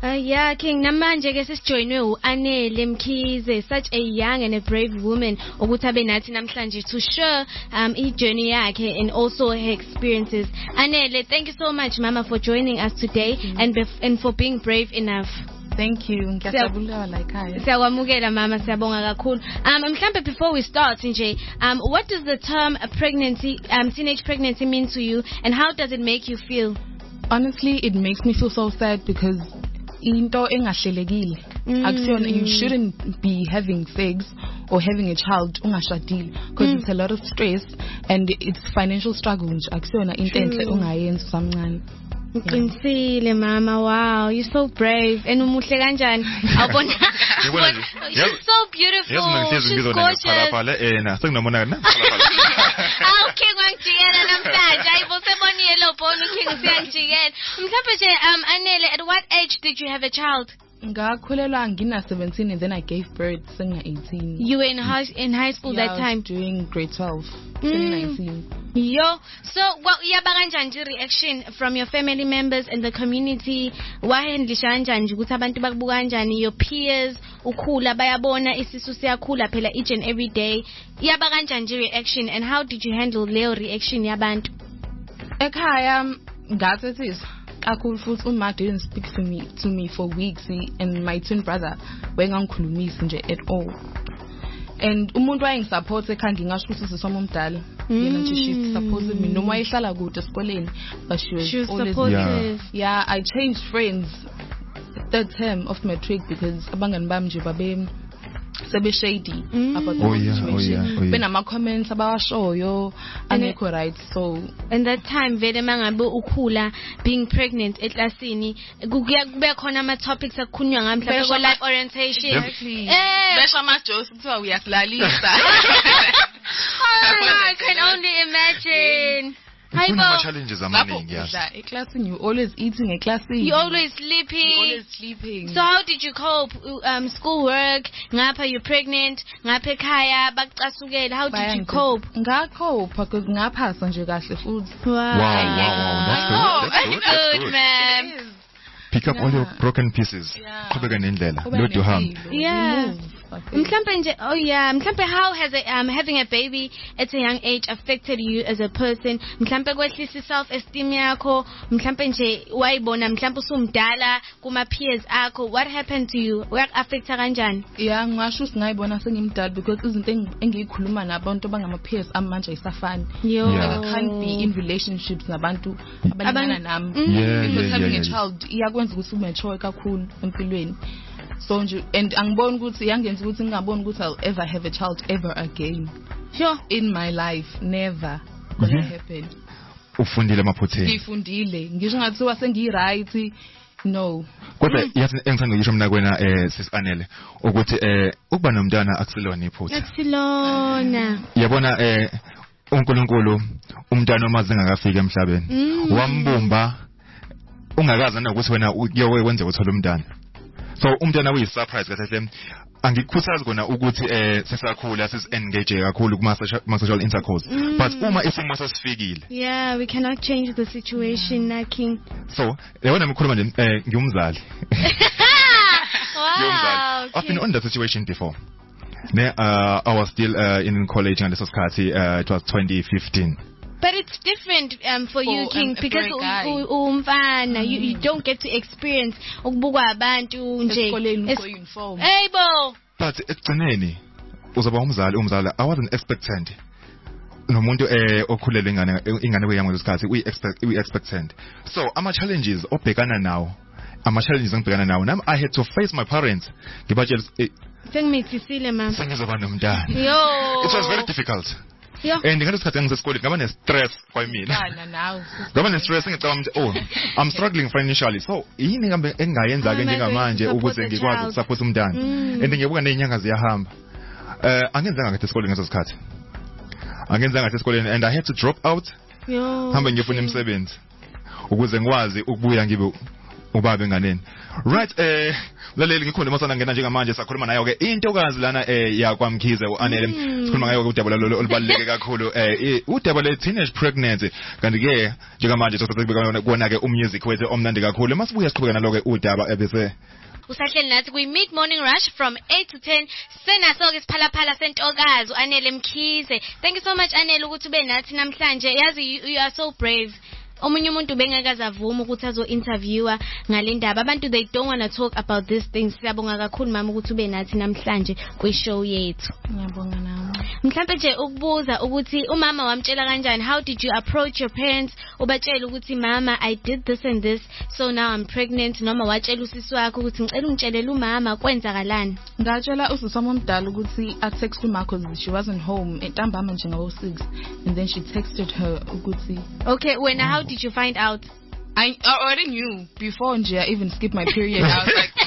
Yeah, King namanje ke sesijoinwe uAnele Mkhize, such a young and a brave woman ukuthi abe nathi namhlanje to share journey yakhe and also her experiences. Anele, thank you so much mama for joining us today and for being brave enough. Thank you. Ngiyajabula la ekhaya. Siyakwamukela mama, siyabonga kakhulu. Mhlambe before we start nje, what does the term teenage pregnancy mean to you and how does it make you feel? Honestly, it makes me feel so sad because into engahlelekile. You shouldn't be having sex or having a child ungashadile because it's a lot of stress and it's financial struggle nje. Akusiyona into enhle ungayenza samncane. Uqinisile mama, wow, you're so brave and umuhle kanjani. Awubona? She's so beautiful. She's gorgeous. Okay, ngangijikela namhlanje. Ayibo sebonile lo bone King siyangijikela. Mhlawumbe nje Anele, at what age did you have a child? Ngakhulelwa ngina 17 and then I gave birth senga 18. You were in high school that time? I was doing grade 12. 2019. Yo, so what yaba kanjani reaction from your family members and the community? Wahendlisha kanjani ukuthi abantu bakubuka kanjani, your peers ukhula bayabona isisu siyakhula phela each and every day. Yaba kanjani reaction and how did you handle leyo reaction yabantu? Ekhaya ngathi kakhulu futhi uma didn't speak to me for weeks and my twin brother wengangikhulumisi nje at all. And umuntu wayengi-support ekhaya ngingasho ukuthi sisoma omdala. Yena nje she supported me noma wayehlala kude esikoleni but she was always supportive. Yeah, I changed friends third term of matric because abangani bami nje babe sebe shady about the situation. Benama comments abawashoyo angekho right. So in that time vele mangabe ukhula being pregnant eklasini kube khona ama topics akukhulunywa ngam mhlawumbe ko life orientation. Besho ama jokes kuthiwa uyasilalisa. I can only imagine. Challenges amaningi yes. Eclassini you always eating eclassini. You always sleeping. So how did you cope? Schoolwork, ngapha you're pregnant, ngapha ekhaya bakucasukela. How did you cope? Ngacope because ngaphasa nje kahle futhi. Wow. That's good, man. Pick up all your broken pieces. Qhubeka nendlela. Don't do harm. Yeah. Mhlambe how has having a baby at a young age affected you as a person? Mhlambe kwehlisa self-esteem yakho, mhlambe nje wayibona mhlambe usumdala kuma peers akho. What happened to you? Affecta kanjani? Yeah, ngasho singayibona sengimdala because izinto engiyikhuluma nabantu abangama peers amanje isafani. I can't be in relationships nabantu abaninana nami because having a child iyakwenza ukuthi umature kakhulu empilweni. So and angiboni ukuthi yangenza ukuthi ngingaboni ukuthi I'll ever have a child ever again. Sure. In my life, never gonna happen. Ufundile amaphutheni. Ngifundile. Ngisho ngathiwa sengi-right. No. Kodwa yathi engithanda ukuyisho mina kwena sis Anele ukuthi ukuba nomntwana akusilona iphutha. Akusilona. Yabona uNkulunkulu umntwana omazi ngakafika emhlabeni. Wambumba ungakazi ukuthi wena uyowenza uthola umntwana. So umntwana uyisurprise kahle angikukhuthaza kona ukuthi sesakhula engage kakhulu kuma sexual intercourse but uma isimo sesifikile we cannot change the situation na King. So yabona ngikhuluma nje ngiyumzali. Wow. I've been on that situation before. I was still in college and this was it was 2015. But it's different for you, King, because you don't get to experience ukubukwa abantu nje. Hey bo. But ekugcineni uzaba umzali I wasn't expectant. Nomuntu okhulele ingane kweyami lesikhathi we expectant. So ama challenges obhekana nawo. Nami I had to face my parents. Ngibatshela sengimthisile mama. Sengizoba nomntana. Yo. It was very difficult. And ngesikhathi ngisesikoleni ngaba ne-stress kwamina. Ngaba ne-stress ngicabanga I'm struggling financially. So yini ngambe engayenza ke njengamanje ukuze ngikwazi ukusupport umntana. And ngiyabuka nezinyanga ziyahamba. Angenzanga ngathi esikoleni ngesikhathi. And I had to drop out. Hamba ngifuna imisebenzi ukuze ngikwazi ukubuya ngibe ubaba enganeni. Right, laleli ngikhona masana ngena njengamanje sakhuluma nayo ke intokazi lana yakwamkhize uAnele sikhuluma ngayo udaba lo olubaluleke kakhulu udaba le teenage pregnancy kanti ke njengamanje sokubeka kuona ke umusic wethu omnandi kakhulu masibuya siqhubeka nalo ke udaba ebese usahleli nathi kwi-Mid Morning Rush from 8 to 10 senaso-ke siphalaphala sentokazi uAnele Mkhize. Thank you so much Anele ukuthi ube nathi namhlanje. Yazi you are so brave. Omunye umuntu bengakaze avuma ukuthi azo-interviewa ngale ndaba. Abantu they don't want to talk about these things. Siyabonga kakhulu mama ukuthi ube nathi namhlanje kwi-show yethu. Ngiyabonga nami. Mhlambe nje ukubuza ukuthi umama wamtshela kanjani, how did you approach your parents? Ubatshela ukuthi mama I did this and this so now I'm pregnant, noma watshela usisi wakho ukuthi ngicela ungitshelele umama kwenzakalani? Ngatshela usisi wami omdala ukuthi text uma because she wasn't home entambama nje ngawo 6 and then she texted her ukuthi okay when how did you find out? I already knew before nje I even skipped my period. I was like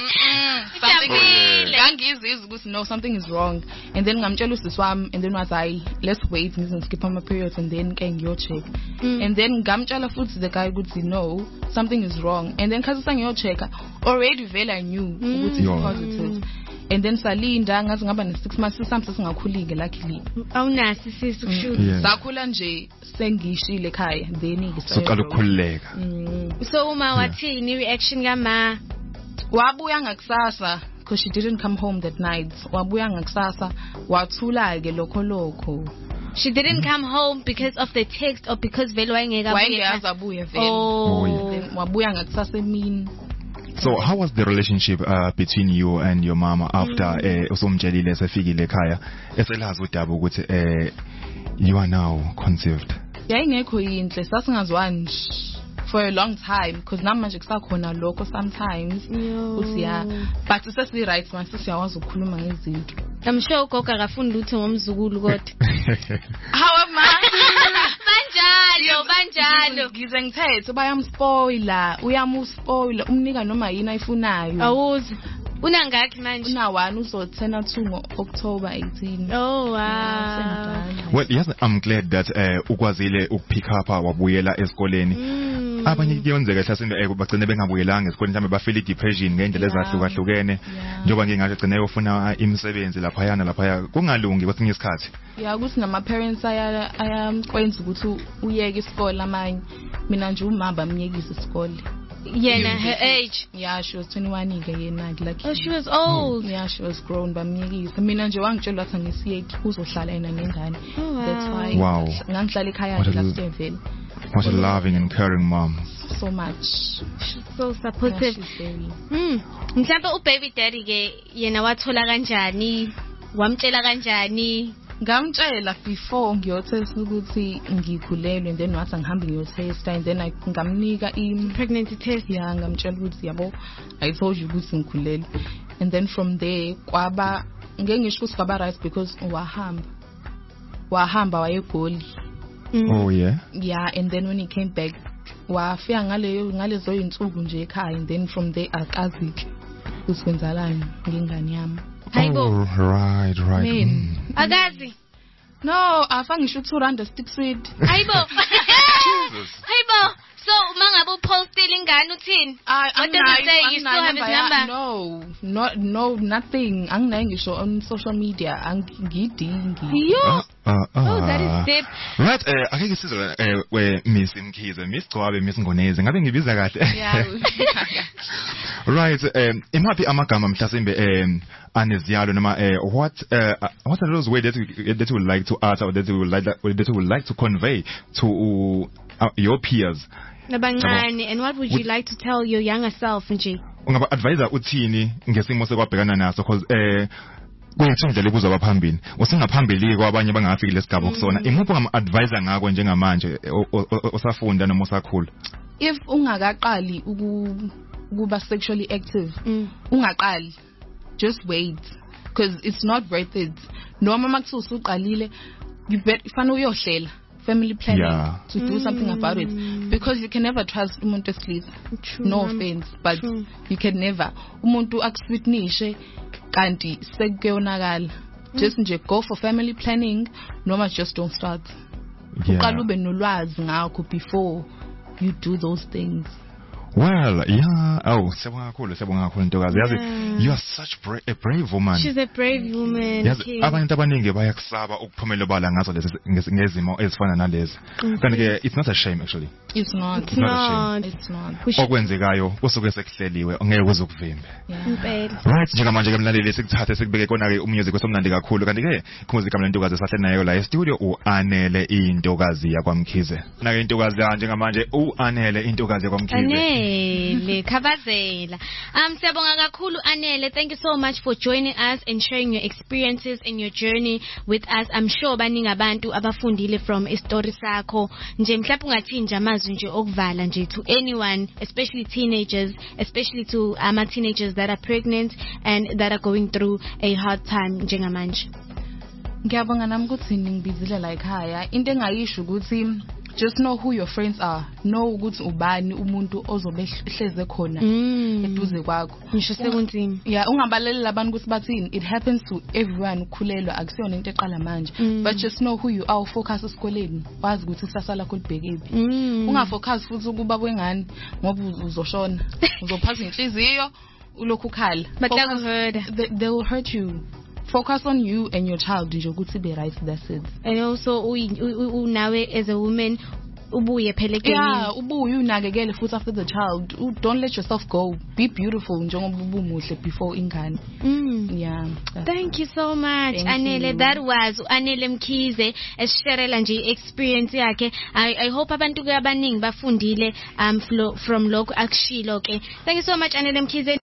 something is wrong, and then ngamtshela usisi wami and then was let's wait skip my period and then ke ngiyocheck and then ngamtshela futhi the guy ukuthi no something is wrong and then khasisa ngiyochecka already vele I knew ukuthi it's positive. And then salinda ngathi ngaba ne6 months sisami singakhulike luckily awunasi sisi kushuthi sakhula nje sengishile ekhaya then ngisoqala ukukhuleka so uma wathini reaction kama wabuya ngakusasa because she didn't come home that night wabuya ngakusasa wathula ke lokho she didn't come home because of the text or because vele wayengaza abuye vele wabuya ngakusasa emini. So how was the relationship between you and your mama after usomtshelile sefikile ekhaya eselazi udaba ukuthi you are now conceived? Yayingekho yinhle sasingazwani for a long time because namanje kusakhona lokho sometimes uthi but sesi right manje siyawazi ukukhuluma ngezinto. I'm sure ugogo akafuni lutho ngomzukulu kodwa. How am I? Banjalo. Ngize ngithethe bayamspoiler, uyamuspoiler, umnika noma yini ayifunayo. Awuzi. Unangaki manje? Una 1 uzothena 2 ngo-October 18. Oh wow. Well, yes, I'm glad that ukwazile ukupick up wabuyela esikoleni. Abanye kuyenzeka hlasimbe bagcine bengabuyelanga esikoleni mhlawumbe bafeel depression ngendlela ezahlukahlukene njengoba ngingasho gcine ufuna imisebenzi lapha kungalungi kwesinye isikhathi. Yeah, ukuthi nama parents ayakwenza ukuthi uyeke isikole amanye. Mina nje umama bamyekisa isikole. Yena her age. Yeah, she was 21 ke yena like. Oh, she was old. Yeah, she was grown bamyekisa. Mina nje wangitshela ukuthi ngisiye uzohlala yena nengane. That's why. Wow. Ngangihlala ekhaya last year vele. What a loving and caring mom. So much. She's so supportive. Mhlawumbe ubaby daddy ke yena wathola kanjani? Wamtshela kanjani? Ngamtshela before ngiyotest ukuthi ngikhulelwe and then wathi ngihambe ngiyotest and then ngamnika pregnancy test. Yeah, ngamtshela ukuthi yabo I told you ukuthi ngikhulelwe and then from there kwaba ngeke ngisho ukuthi kwaba right because wahamba wayegoli. Oh yeah. Yeah, and then when he came back wafika ngalezo insuku nje ekhaya and then from there akazike usikwenzalani ngengane yami. Oh, right. Akazi. No, afanga ngisho 200 stick sweet. Hayibo. Hayibo. So mangabe upostile ingane uthini? What does it say? You still have his number? No, nothing. Anginayo ngisho on social media. Angidingi. Yo. Oh, that is deep. Right, akeke sizwe Miss Mkhize, Miss Gcwabe, Miss Ngonezi. Ngabe ngibiza kahle. Yeah. Right, imaphi amagama mhlasimbe aneziyalo noma what are those ways that you would like to utter or that you would like to convey to your peers? Nabancane, and what would you like to tell your younger self nje? Ungaba advisor uthini ngesimo sekwabhekana naso because kuyithindlela kuzo abaphambili usingaphambili kwabanye bangafiki lesigaba kusona imuphi ngama-advisor ngako njengamanje osafunda noma osakhula? If ungakaqali ukuba sexually active ungaqali, just wait because it's not worth it. Noma makuthiwa usuqalile you fanele uyohlela family planning to do something about it because you can never trust umuntu esilisa. No offense but you can never umuntu akuswitnishe kanti sekuyonakala. Just nje go for family planning noma just don't start. Uqala ube nolwazi ngakho before you do those things. Well, yeah. Oh, siyabonga kakhulu ntokazi. Yazi, you are such a brave woman. She's a brave woman. Yazi, abantu abaningi bayakusaba ukuphumela obala ngazo lezi ngezimo ezifana nalezi. Kanti ke it's not a shame actually. It's not. It's not. It's not. Okwenzekayo kusuke sekuhleliwe ongeke uzukuvimbe. Impela. Right, njengamanje ke mlaleli sikuthathe sikubeke kona ke umusic osomnandi kakhulu kanti ke umusic kamnantokazi esahle nayo la e-studio uAnele intokazi yakwamkhize. Na ke intokazi njengamanje uAnele intokazi yakwamkhize. Anele Khabazela. Siyabonga kakhulu Anele. Thank you so much for joining us and sharing your experiences and your journey with us. I'm sure baningi abantu abafundile from istory sakho. Nje mhlawumbe ungathi nje amazwi nje okuvala nje to anyone, especially teenagers, especially to teenagers that are pregnant and that are going through a hard time njengamanje. Ngiyabonga nami ukuthi ningibizile la ekhaya. Into engayisho ukuthi just know who your friends are. Know ukuthi ubani umuntu ozobe hleze khona eduze kwakho. Ngisho sekunzima. Yeah, ungabaleli abantu ukuthi bathini. It happens to everyone ukhulelwa akusiyona into eqala manje. But just know who you are. Focus esikoleni. Wazi ukuthi isasa lakho libhekephi. Ungafocus futhi ukuba kwengane ngoba uzoshona. Uzophatha inhliziyo ulokhu ukhala. But they will hurt you. Focus on you and your child nje ukuthi be right, that's it. And also nawe as a woman ubuye phela ekhaya. Yeah, ubuye unakekele futhi after the child. Don't let yourself go. Be beautiful njengoba ubumuhle before ingane. Yeah. Thank you so much Anele. That was Anele Mkhize esharela nje experience yakhe. I hope abantu ke abaningi bafundile from lokho akushilo ke. Thank you so much Anele Mkhize.